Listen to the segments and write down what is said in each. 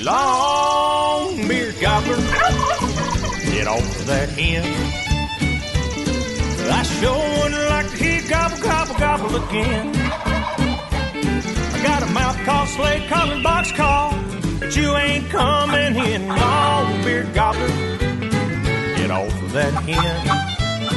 long beard gobbler. Get off that hen. I sure would like to hear gobble, gobble, gobble again. I got a mouth called slate calling box call, but you ain't coming in. Long beard gobbler. Get off of that hen.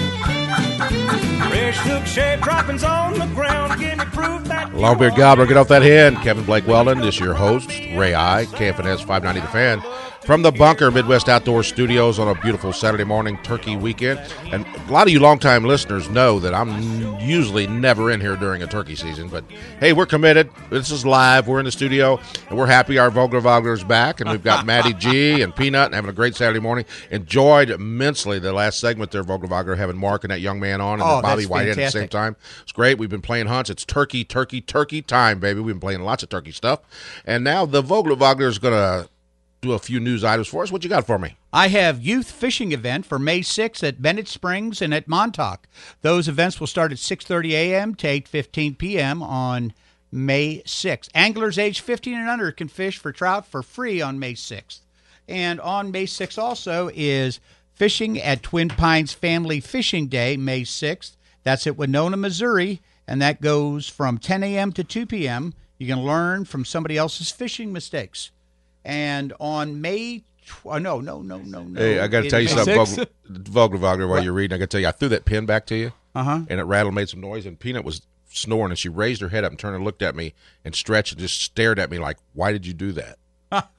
Fresh hook shaped droppings on the ground. Give me proof that Longbeard Gobbler, get off that hen. Kevin Blake Weldon is your host. Ray I, KFNS 590 The Fan. From the Bunker Midwest Outdoor Studios on a beautiful Saturday morning turkey weekend. And a lot of you longtime listeners know that I'm usually never in here during a turkey season. But, hey, we're committed. This is live. We're in the studio, and we're happy our Vogler Vogler's back. And we've got Maddie G and Peanut and having a great Saturday morning. Enjoyed immensely the last segment there, Vogler Vogler, having Mark and that young man on and Bobby Whitehead at the same time. It's great. We've been playing hunts. It's turkey time, baby. We've been playing lots of turkey stuff. And now the Vogler Vogler is going to do a few news items for us. What you got for me? I have youth fishing event for May 6th at Bennett Springs and at Montauk. Those events will start at 6:30 a.m. to 8:15 p.m. on May 6th. Anglers age 15 and under can fish for trout for free on May 6th. And on May 6th also is fishing at Twin Pines Family Fishing Day, May 6th. That's at Winona, Missouri, and that goes from 10 a.m. to 2 p.m. You can learn from somebody else's fishing mistakes. And on May no. Hey, I got to tell you something, Vogler, while you're reading. I got to tell you, I threw that pin back to you, and it rattled, made some noise, and Peanut was snoring, and she raised her head up and turned and looked at me and stretched and just stared at me like, why did you do that?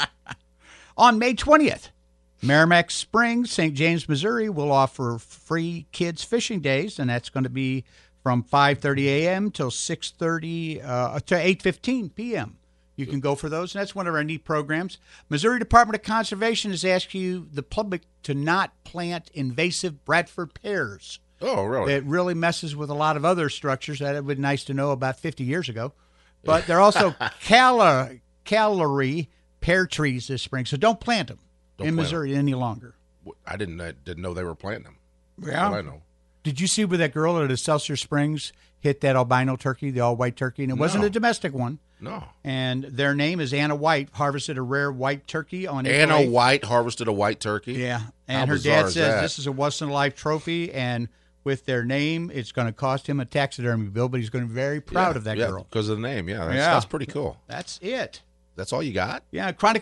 On May 20th, Merrimack Springs, St. James, Missouri, will offer free kids fishing days, and that's going to be from 5:30 a.m. till 6:30 to 8:15 p.m. You can go for those, and that's one of our neat programs. Missouri Department of Conservation has asked the public to not plant invasive Bradford pears. Oh, really? It really messes with a lot of other structures that it would be nice to know about 50 years ago. But they're also calorie pear trees this spring, so don't plant them in Missouri any longer. I didn't know they were planting them. Yeah. Well, I know. Did you see where that girl at Excelsior Springs hit that albino turkey, the all-white turkey? And it wasn't a domestic one. No. And their name is Anna White, harvested a rare white turkey on April Anna 8th. White harvested a white turkey? Yeah. And How her bizarre dad is says that? this is a once-in-a-life trophy, and with their name, it's going to cost him a taxidermy bill, but he's going to be very proud of that girl. Because of the name, that's pretty cool. That's it. That's all you got? Yeah, chronic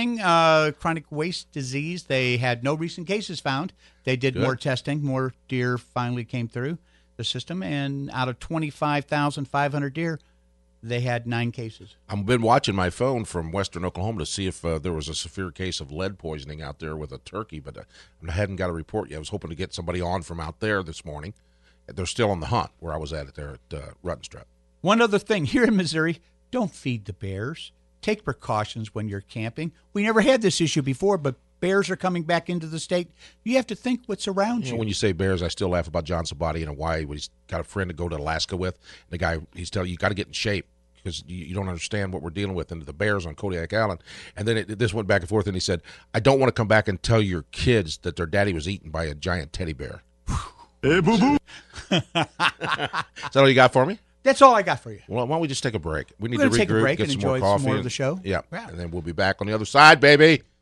waste disease. They had no recent cases found. They did more testing. More deer finally came through the system, and out of 25,500 deer, they had 9 cases. I've been watching my phone from western Oklahoma to see if there was a severe case of lead poisoning out there with a turkey, but I hadn't got a report yet. I was hoping to get somebody on from out there this morning. They're still on the hunt where I was at there at Ruttenstrap. One other thing, here in Missouri, don't feed the bears. Take precautions when you're camping. We never had this issue before, but bears are coming back into the state. You have to think what's around you. When you say bears, I still laugh about John Sabati in Hawaii. He's got a friend to go to Alaska with. The guy, he's telling you got to get in shape because you don't understand what we're dealing with. And the bears on Kodiak Island. And then this went back and forth, and he said, I don't want to come back and tell your kids that their daddy was eaten by a giant teddy bear. Hey, boo-boo. Is that all you got for me? That's all I got for you. Well, why don't we just take a break? We need We're to gonna take a regroup, break get and some more enjoy coffee. some more of the show. Yeah, and then we'll be back on the other side, baby.